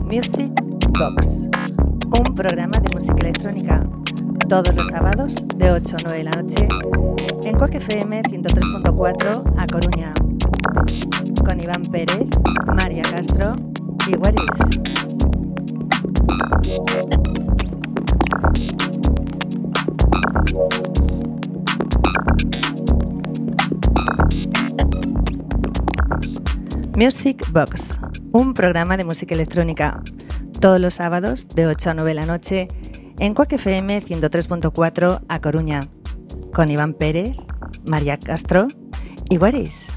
Music Box, un programa de música electrónica todos los sábados de 8 a 9 de la noche en Quack FM 103.4 A Coruña, con Iván Pérez, María Castro y Waris. Music Box, un programa de música electrónica todos los sábados de 8 a 9 de la noche en Quack FM 103.4 A Coruña, con Iván Pérez, María Castro y Waris.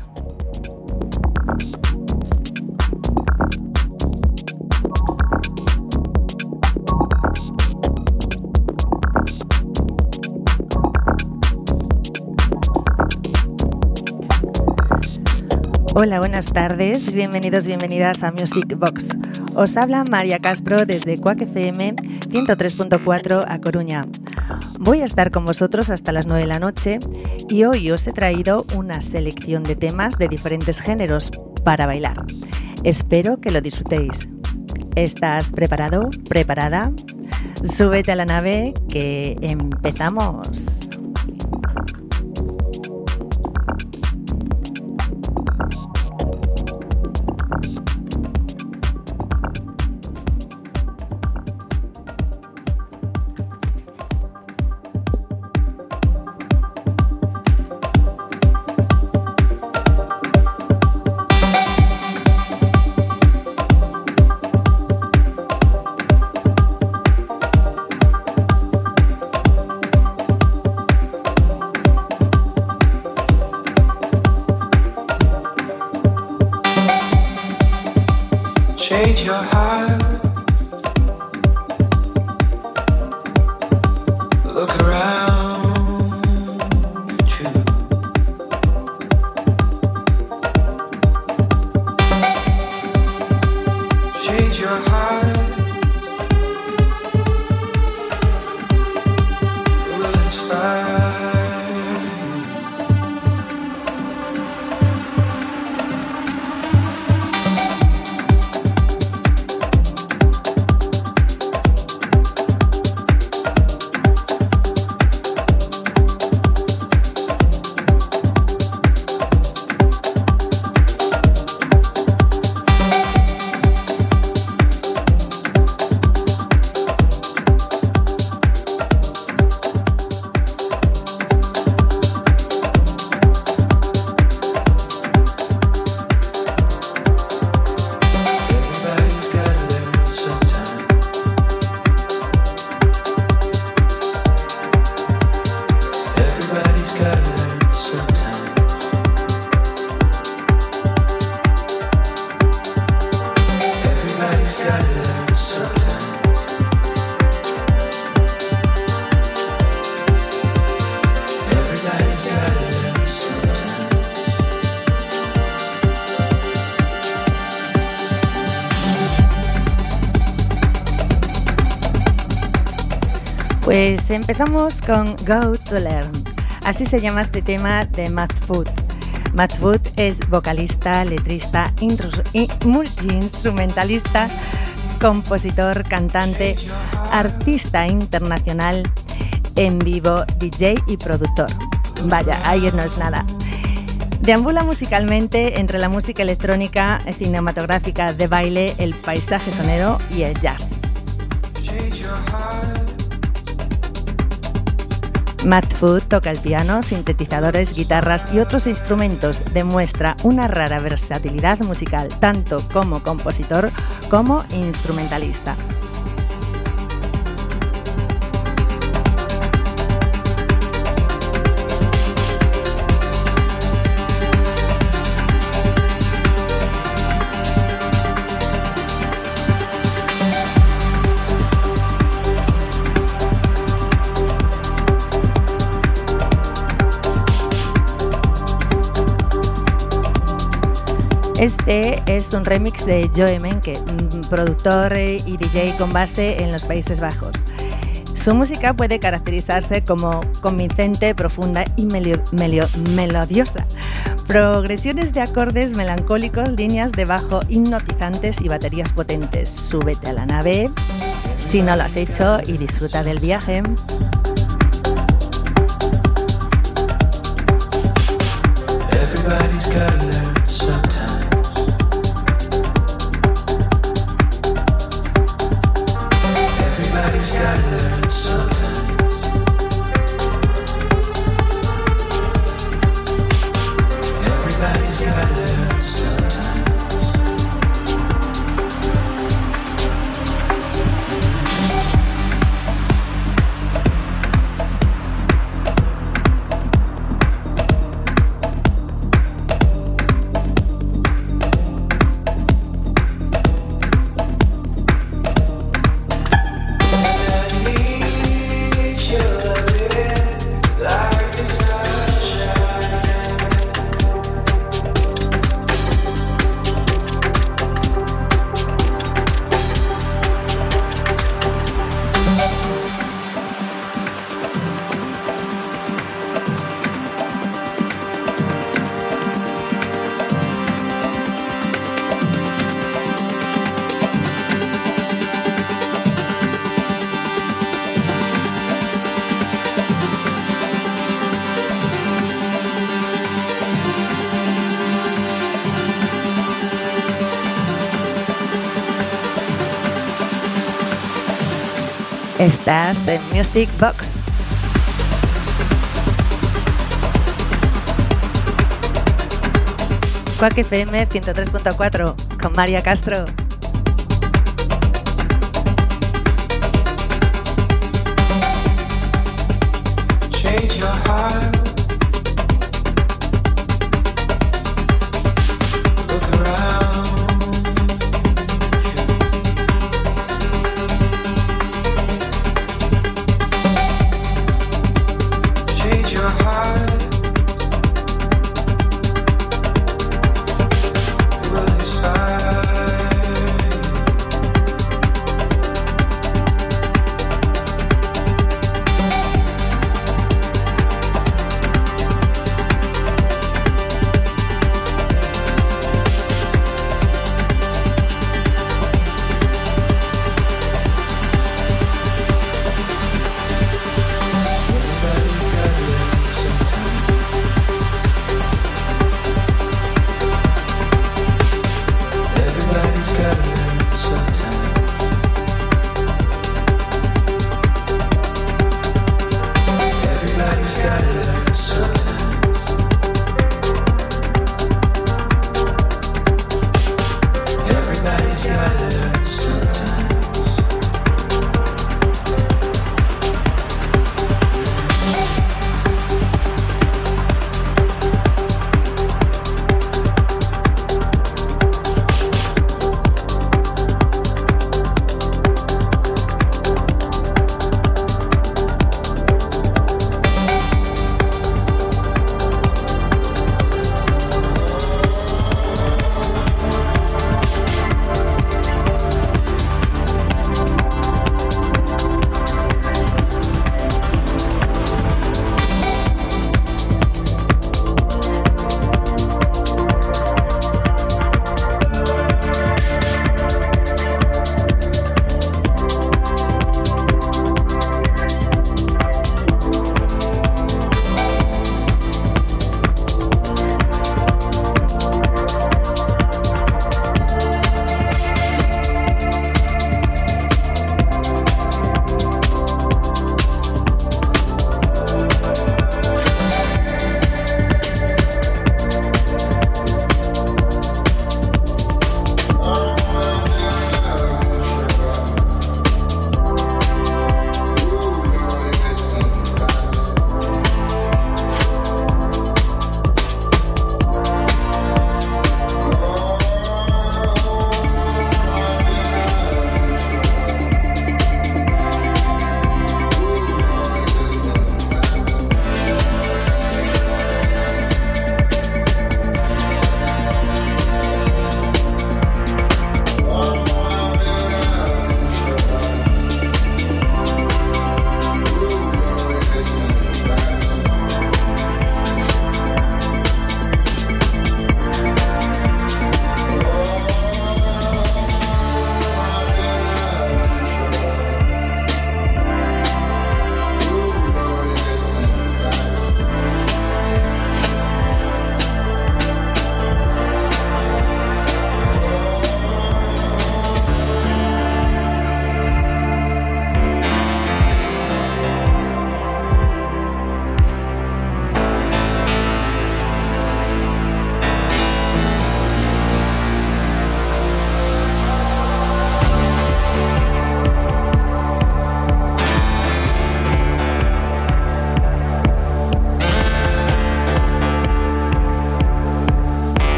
Hola, buenas tardes, bienvenidos, bienvenidas a Music Box. Os habla María Castro desde Quack FM 103.4 A Coruña. Voy a estar con vosotros hasta las 9 de la noche y hoy os he traído una selección de temas de diferentes géneros para bailar. Espero que lo disfrutéis. ¿Estás preparado? ¿Preparada? Súbete a la nave que empezamos. Change your heart. Look around you. Change your heart. It will inspire. Pues empezamos con Go to Learn, así se llama este tema de Madfoot. Madfoot es vocalista, letrista, multiinstrumentalista, compositor, cantante, artista internacional, en vivo, DJ y productor. Vaya, ahí no es nada. Deambula musicalmente entre la música electrónica, cinematográfica, de baile, el paisaje sonero y el jazz. Madfoot toca el piano, sintetizadores, guitarras y otros instrumentos. Demuestra una rara versatilidad musical, tanto como compositor como instrumentalista. Este es un remix de Joe Menke, productor y DJ con base en los Países Bajos. Su música puede caracterizarse como convincente, profunda y melodiosa. Progresiones de acordes melancólicos, líneas de bajo hipnotizantes y baterías potentes. Súbete a la nave, si no lo has hecho, y disfruta del viaje. Everybody's gotta learn sometimes. Everybody's gotta learn sometimes. Everybody's gotta learn sometimes. Estás en Music Box. Quack FM 103.4 con María Castro. Change your heart. Look around you. Change your heart. It will inspire you.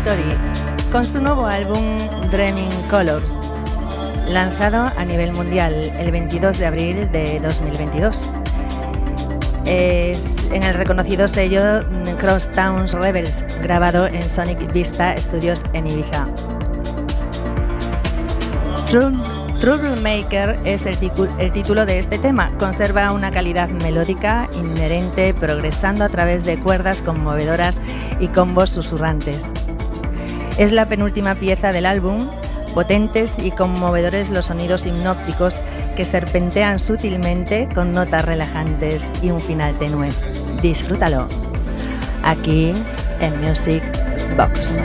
Laboratory con su nuevo álbum Dreaming Colors, lanzado a nivel mundial el 22 de abril de 2022. Es en el reconocido sello Crosstown Rebels, grabado en Sonic Vista Studios en Ibiza. Troublemaker es el título de este tema. Conserva una calidad melódica inherente, progresando a través de cuerdas conmovedoras y combos susurrantes. Es la penúltima pieza del álbum. Potentes y conmovedores los sonidos hipnópticos que serpentean sutilmente con notas relajantes y un final tenue. Disfrútalo aquí en Music Box.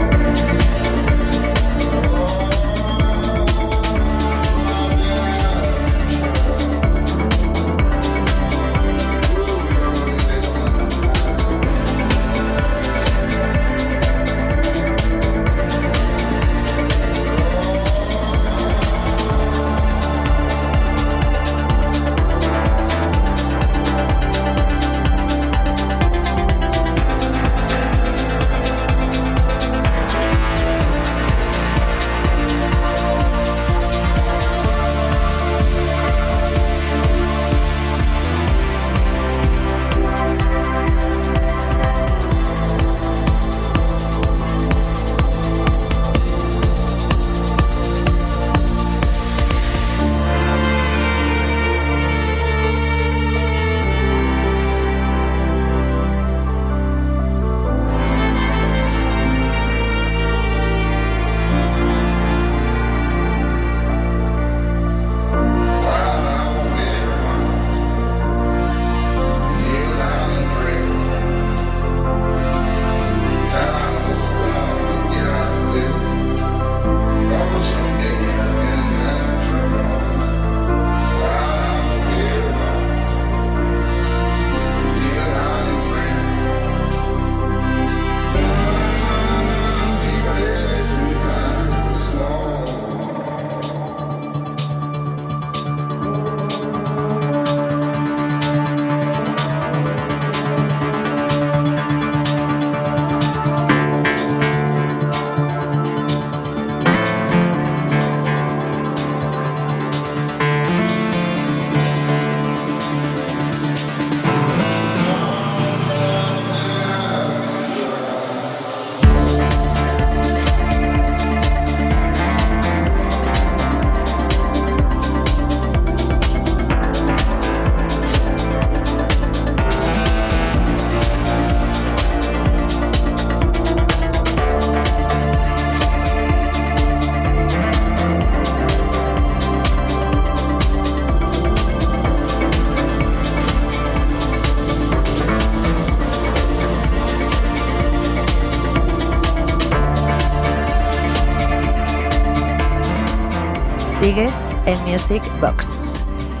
Sigues en Music Box.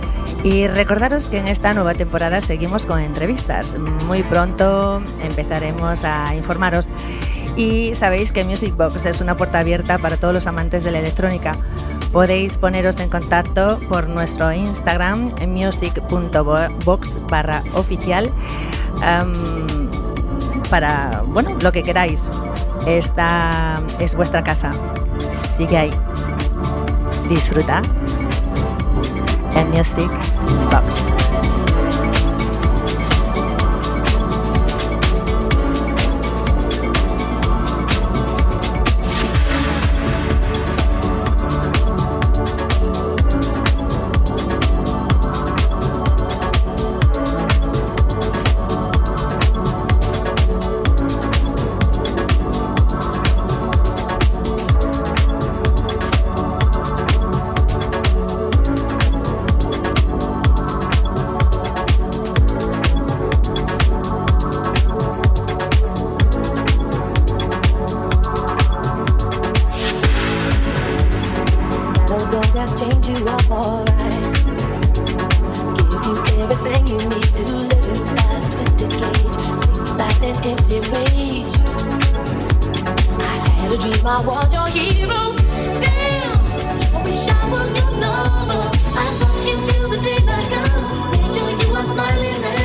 Y recordaros que en esta nueva temporada seguimos con entrevistas. Muy pronto empezaremos a informaros. Y sabéis que Music Box es una puerta abierta para todos los amantes de la electrónica. Podéis poneros en contacto por nuestro Instagram en music.box/oficial para, bueno, lo que queráis. Esta es vuestra casa. Sigue ahí. Disfruta en Music Box.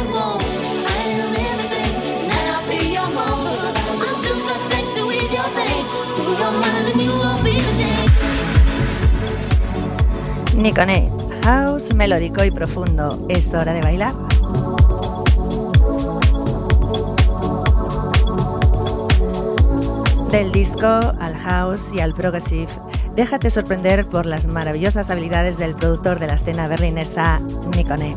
Your Nicone, house melódico y profundo. ¿Es hora de bailar? Del disco al house y al progressive, déjate sorprender por las maravillosas habilidades del productor de la escena berlinesa, Nicone.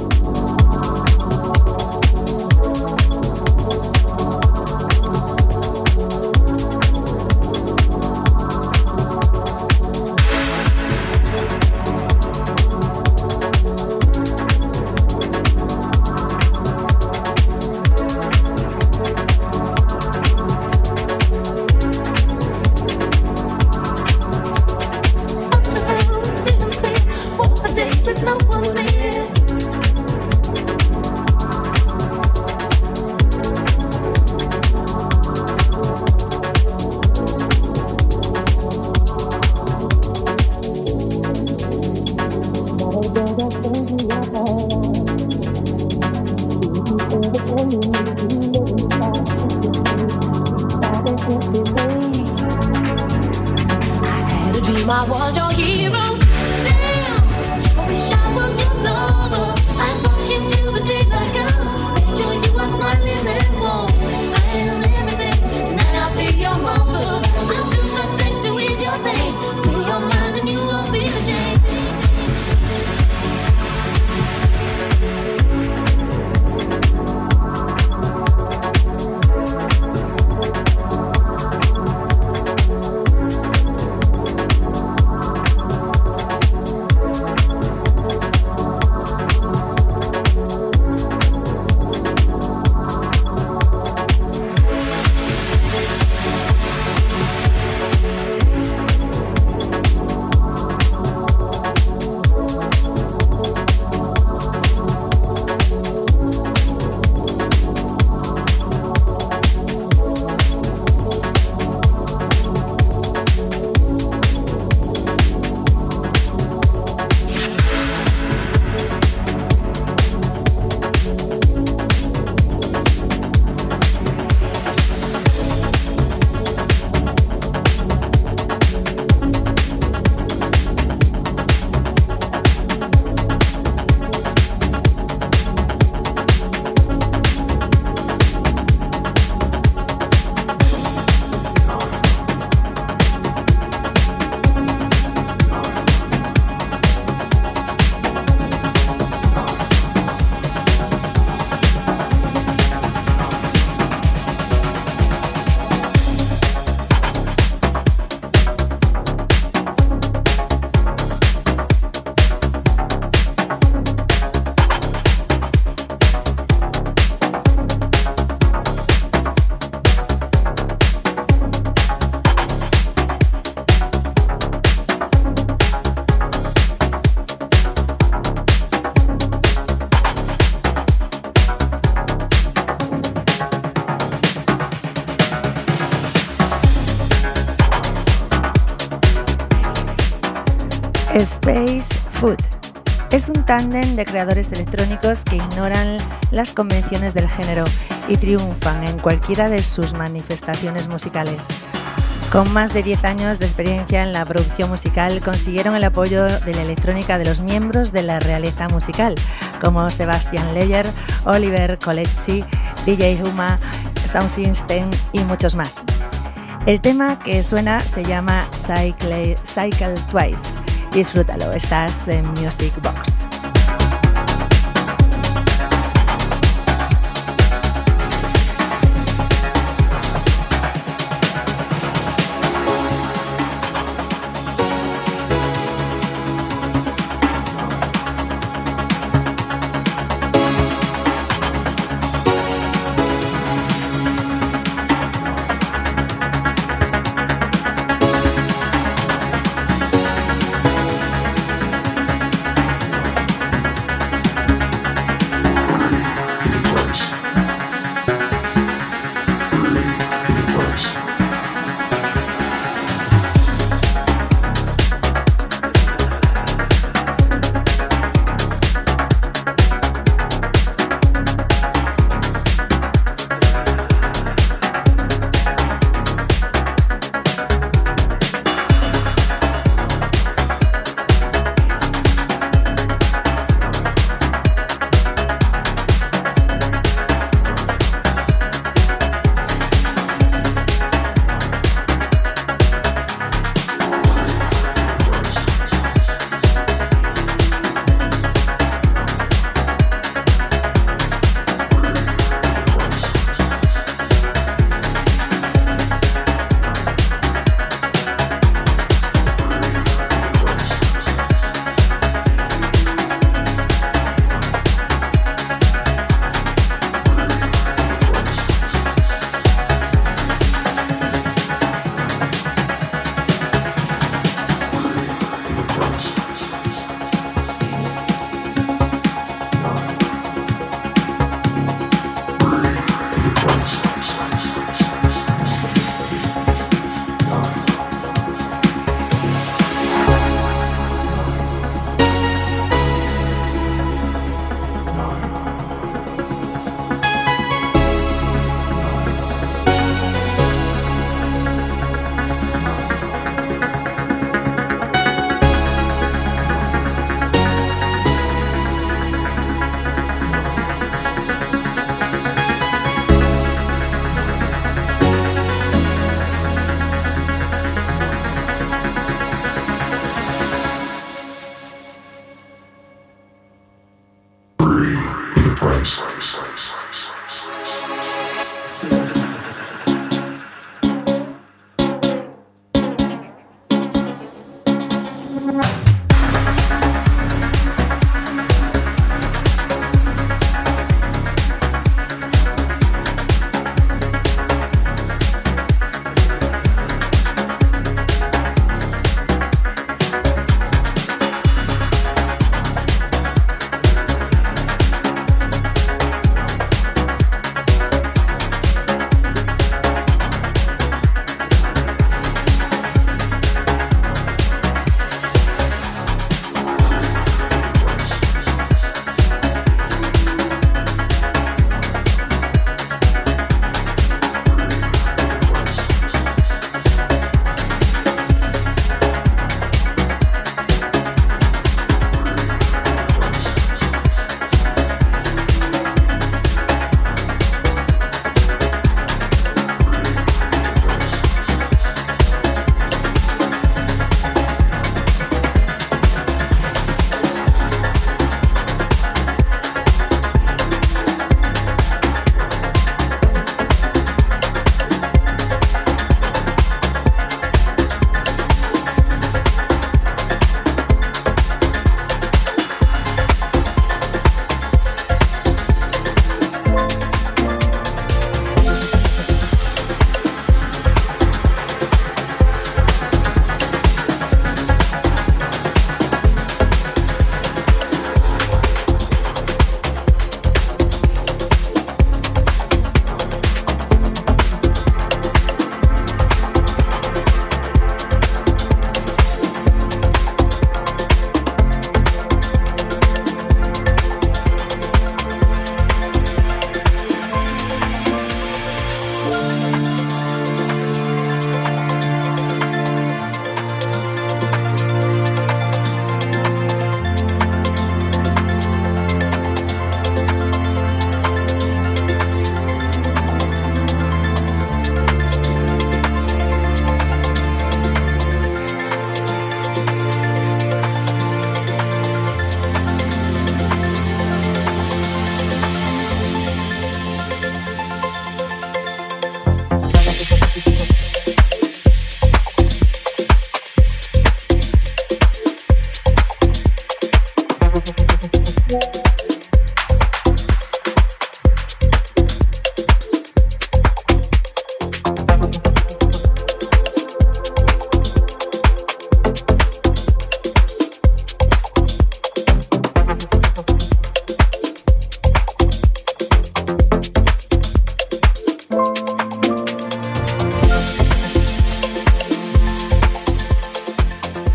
Space Food es un tándem de creadores electrónicos que ignoran las convenciones del género y triunfan en cualquiera de sus manifestaciones musicales. Con más de 10 años de experiencia en la producción musical, consiguieron el apoyo de la electrónica de los miembros de la realeza musical, como Sebastian Leyer, Oliver Colecci, DJ Huma, Soundsystem y muchos más. El tema que suena se llama Cycle Twice. Disfrútalo, estás en Music Box.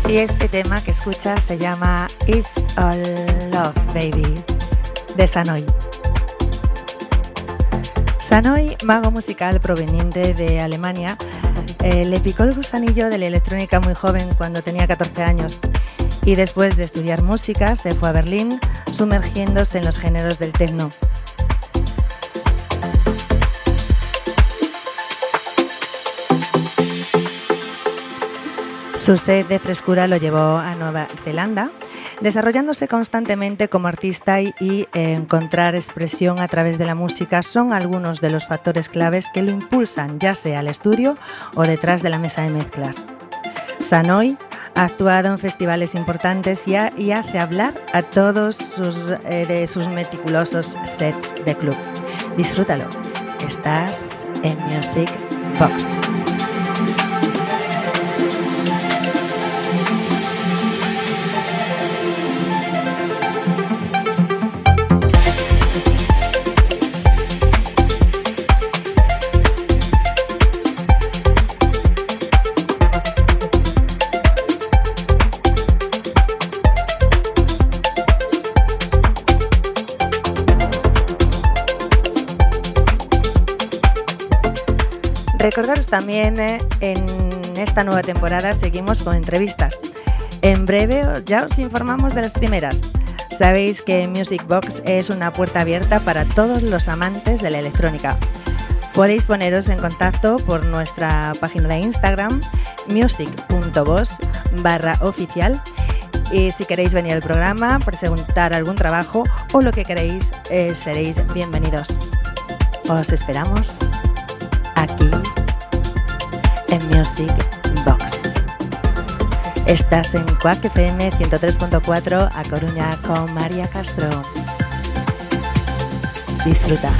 Y este tema que escuchas se llama It's All Love, Baby, de Sanoi. Sanoi, mago musical proveniente de Alemania, le picó el gusanillo de la electrónica muy joven cuando tenía 14 años y después de estudiar música se fue a Berlín sumergiéndose en los géneros del techno. Su sed de frescura lo llevó a Nueva Zelanda, desarrollándose constantemente como artista y encontrar expresión a través de la música son algunos de los factores claves que lo impulsan, ya sea al estudio o detrás de la mesa de mezclas. Sanoi ha actuado en festivales importantes y hace hablar a todos de sus meticulosos sets de club. Disfrútalo. Estás en Music Box. Recordaros también, en esta nueva temporada seguimos con entrevistas. En breve ya os informamos de las primeras. Sabéis que Music Box es una puerta abierta para todos los amantes de la electrónica. Podéis poneros en contacto por nuestra página de Instagram, music.box/oficial. Y si queréis venir al programa, presentar algún trabajo o lo que queréis, seréis bienvenidos. Os esperamos aquí en Music Box. Estás en Quack FM 103.4 a Coruña con María Castro. Disfruta.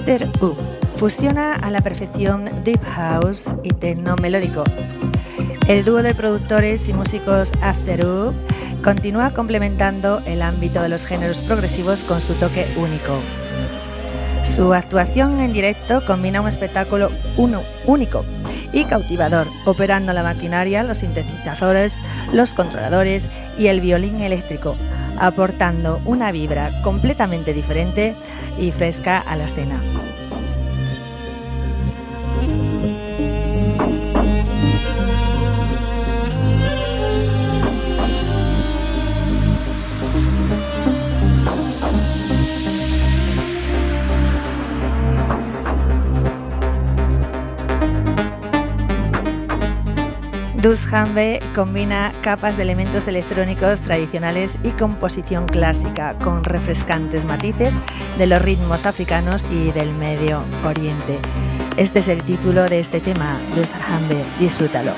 After U fusiona a la perfección deep house y techno melódico. El dúo de productores y músicos After U continúa complementando el ámbito de los géneros progresivos con su toque único. Su actuación en directo combina un espectáculo único y cautivador, operando la maquinaria, los sintetizadores, los controladores y el violín eléctrico, aportando una vibra completamente diferente y fresca a la escena. Duschanbe combina capas de elementos electrónicos tradicionales y composición clásica con refrescantes matices de los ritmos africanos y del Medio Oriente. Este es el título de este tema, Duschanbe, disfrútalo.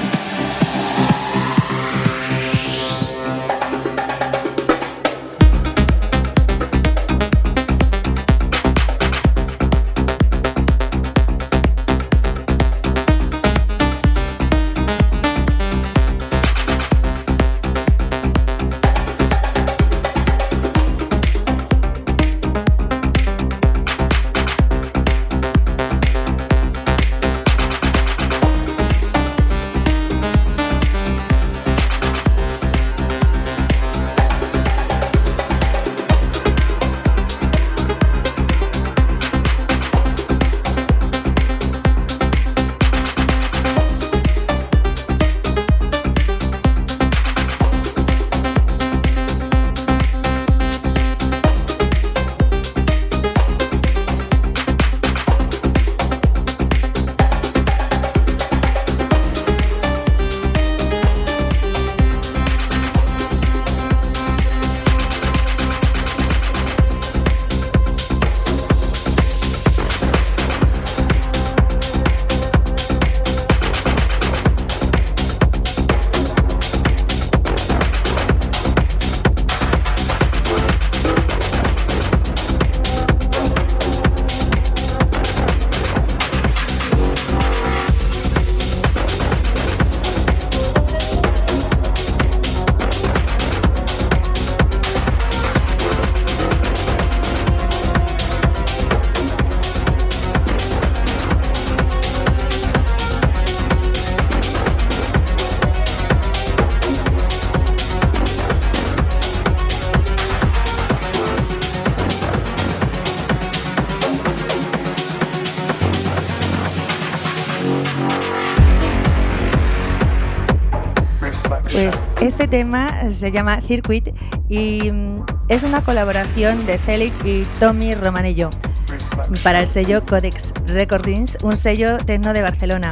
Pues este tema se llama Circuit y es una colaboración de Celic y Tommy Romanello para el sello Codex Recordings, un sello techno de Barcelona.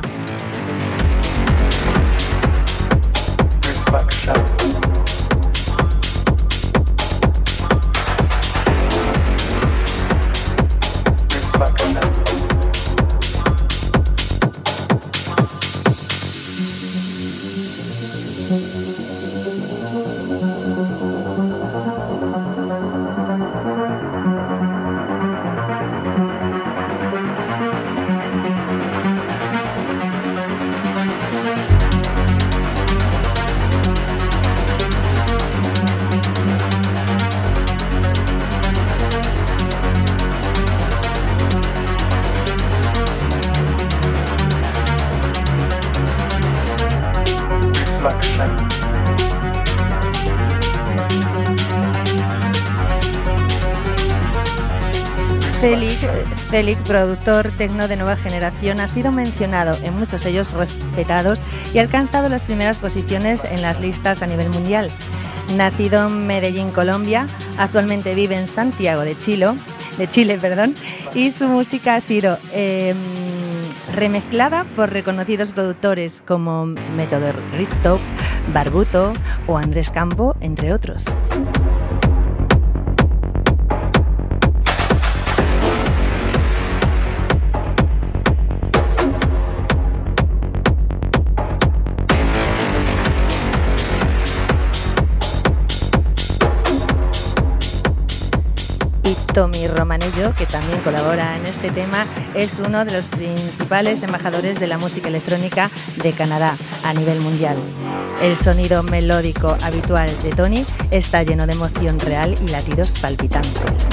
Celic, productor techno de nueva generación, ha sido mencionado en muchos sellos respetados y ha alcanzado las primeras posiciones en las listas a nivel mundial. Nacido en Medellín, Colombia, actualmente vive en Santiago de Chile, y su música ha sido remezclada por reconocidos productores como Método Risto, Barbuto o Andrés Campo, entre otros. Tommy Romanello, que también colabora en este tema, es uno de los principales embajadores de la música electrónica de Canadá a nivel mundial. El sonido melódico habitual de Tony está lleno de emoción real y latidos palpitantes.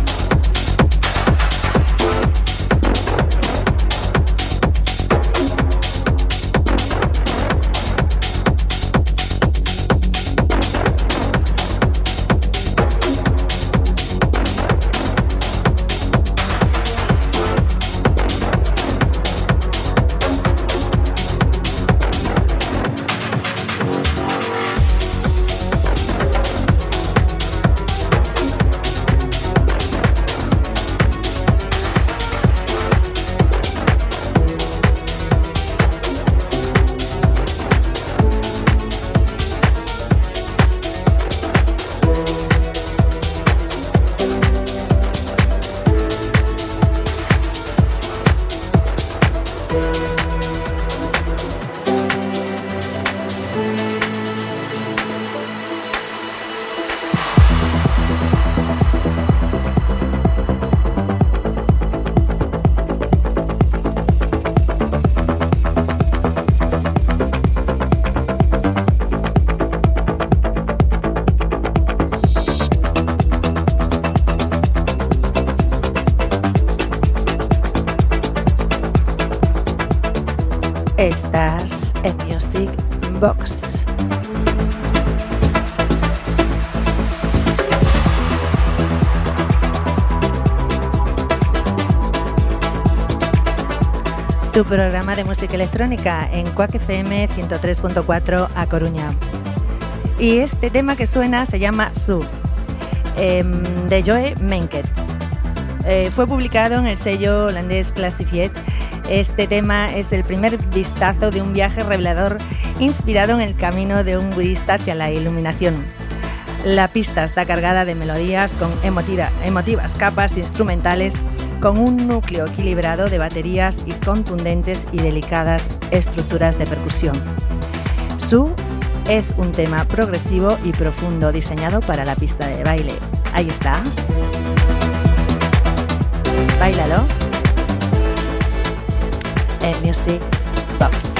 Estás en Music Box. Tu programa de música electrónica en Quack FM 103.4 a Coruña. Y este tema que suena se llama Su, de Joe Menket. Fue publicado en el sello holandés Classified. Este tema es el primer vistazo de un viaje revelador inspirado en el camino de un budista hacia la iluminación. La pista está cargada de melodías con emotivas capas instrumentales, con un núcleo equilibrado de baterías y contundentes y delicadas estructuras de percusión. Su es un tema progresivo y profundo diseñado para la pista de baile. Ahí está. Báilalo. En Music Box.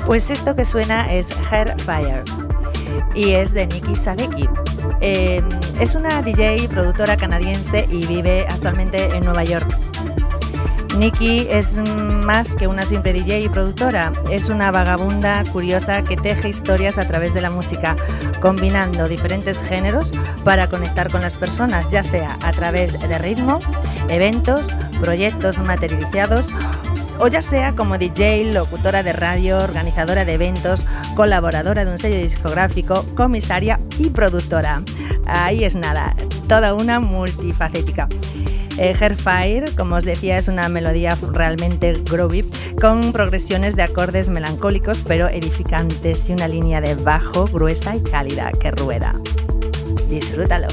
Pues esto que suena es Hairfire y es de Nikki Sadecki. Es una DJ y productora canadiense y vive actualmente en Nueva York. Nikki es más que una simple DJ y productora, es una vagabunda curiosa que teje historias a través de la música, combinando diferentes géneros para conectar con las personas, ya sea a través de ritmo, eventos, proyectos materializados, o ya sea como DJ, locutora de radio, organizadora de eventos, colaboradora de un sello discográfico, comisaria y productora. Ahí es nada, toda una multifacética. Hairfire, como os decía, es una melodía realmente groovy, con progresiones de acordes melancólicos pero edificantes y una línea de bajo gruesa y cálida que rueda. Disfrútalo.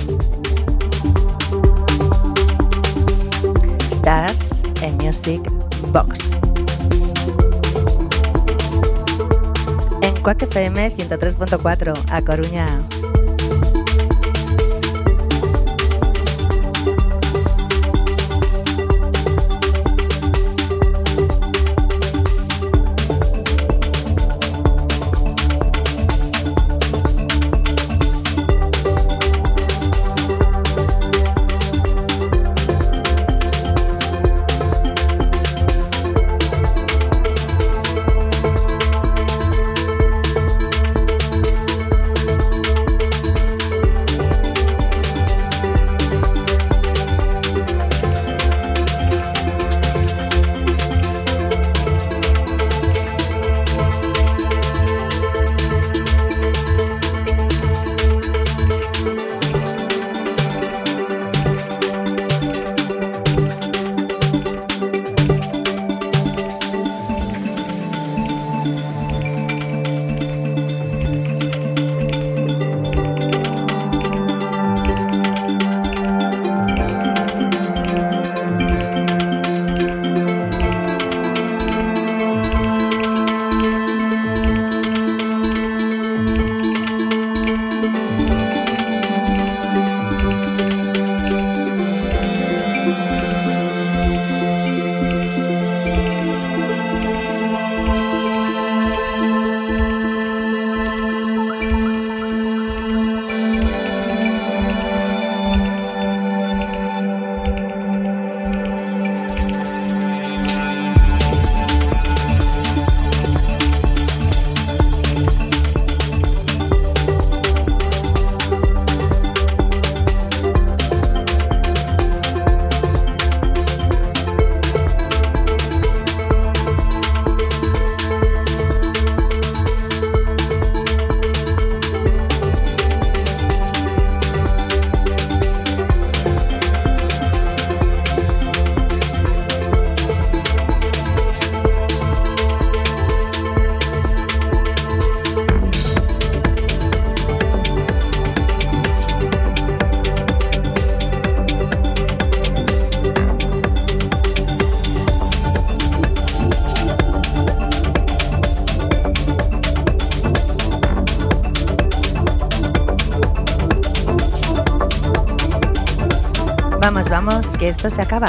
Estás en Music Box. En Quack FM 103.4, A Coruña. Vamos, que esto se acaba.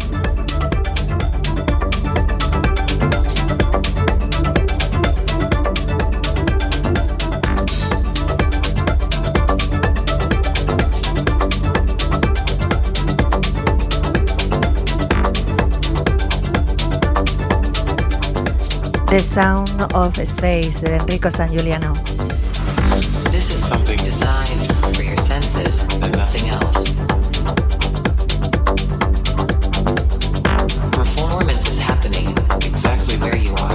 The Sound of Space de Enrico Sangiuliano. This is something designed for your senses and nothing else. Performance is happening exactly where you are.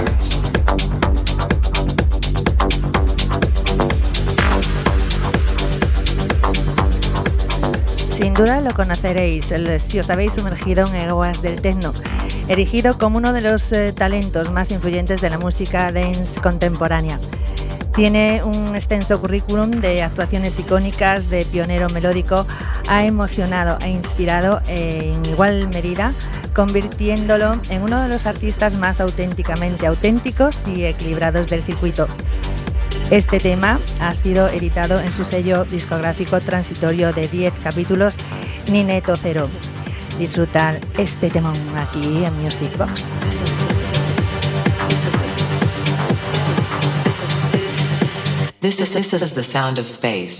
Sin duda lo conoceréis si os habéis sumergido en aguas del techno, erigido como uno de los talentos más influyentes de la música dance contemporánea. Tiene un extenso currículum de actuaciones icónicas, de pionero melódico, ha emocionado e inspirado en igual medida, convirtiéndolo en uno de los artistas más auténticamente auténticos y equilibrados del circuito. Este tema ha sido editado en su sello discográfico transitorio de 10 capítulos, Nineto Zero. Disfrutar este tema aquí en Music Box. This is the sound of space.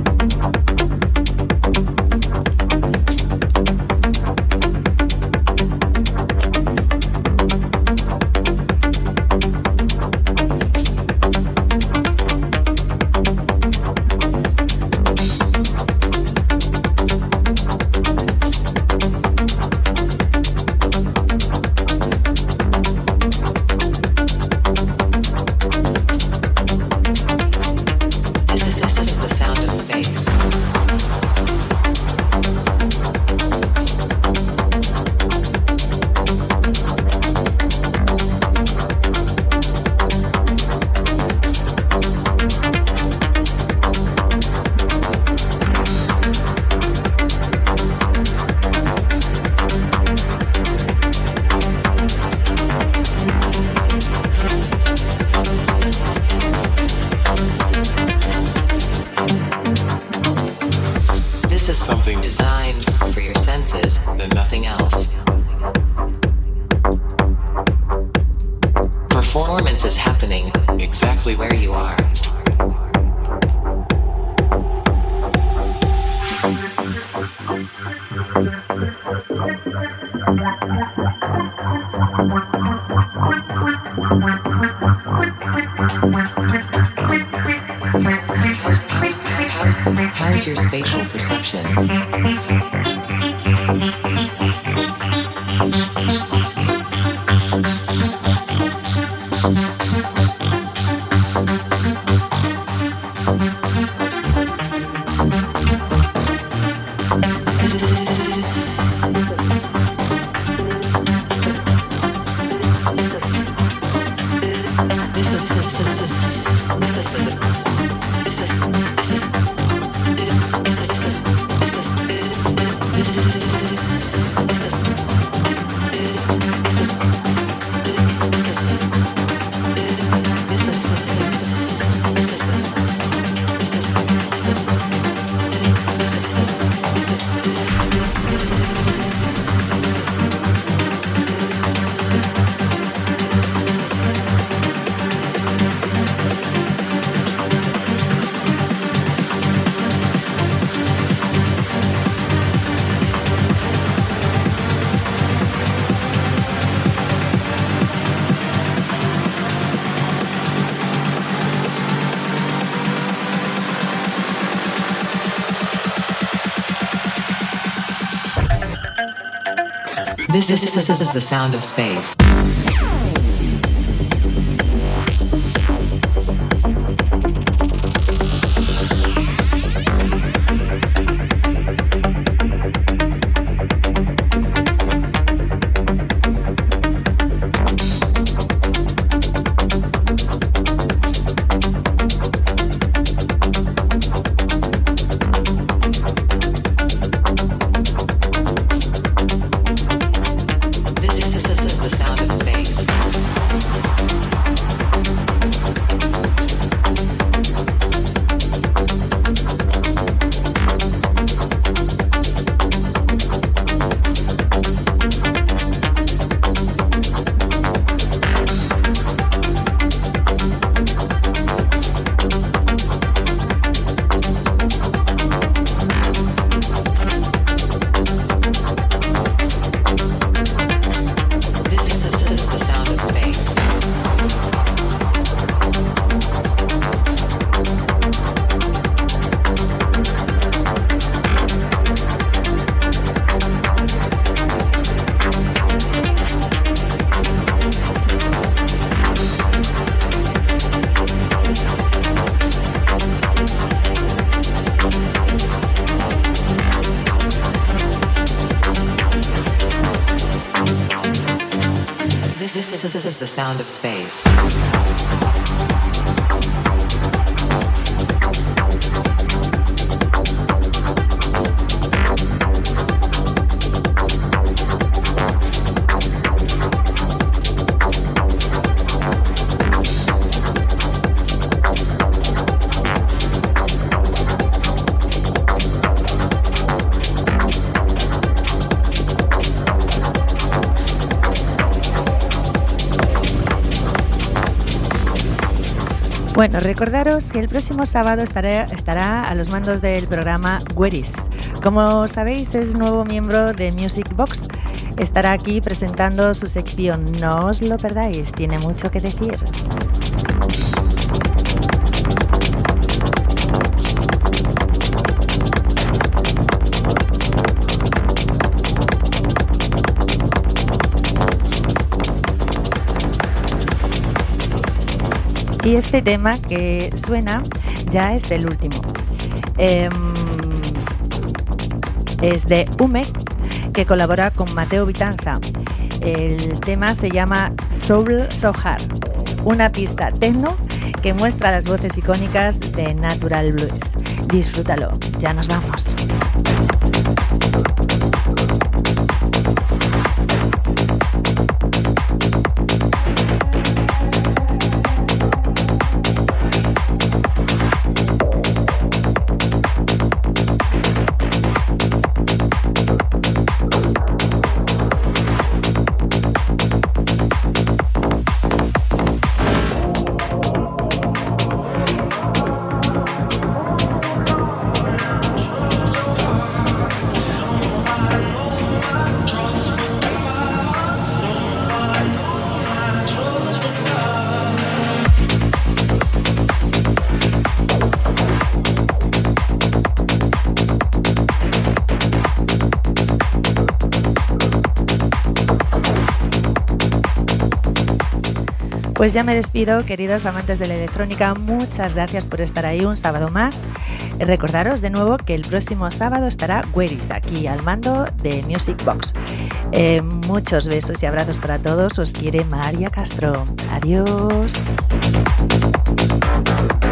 How's your spatial perception? This is the sound of space. This is the sound of space. Bueno, recordaros que el próximo sábado estará a los mandos del programa Weris. Como sabéis, es nuevo miembro de Music Box. Estará aquí presentando su sección. No os lo perdáis, tiene mucho que decir. Y este tema que suena ya es el último. Es de Ume, que colabora con Mateo Vitanza. El tema se llama Trouble So Hard, una pista techno que muestra las voces icónicas de Natural Blues. Disfrútalo, ya nos vamos. Pues ya me despido, queridos amantes de la electrónica, muchas gracias por estar ahí un sábado más. Recordaros de nuevo que el próximo sábado estará Weris aquí al mando de Music Box. Muchos besos y abrazos para todos, os quiere María Castro. Adiós.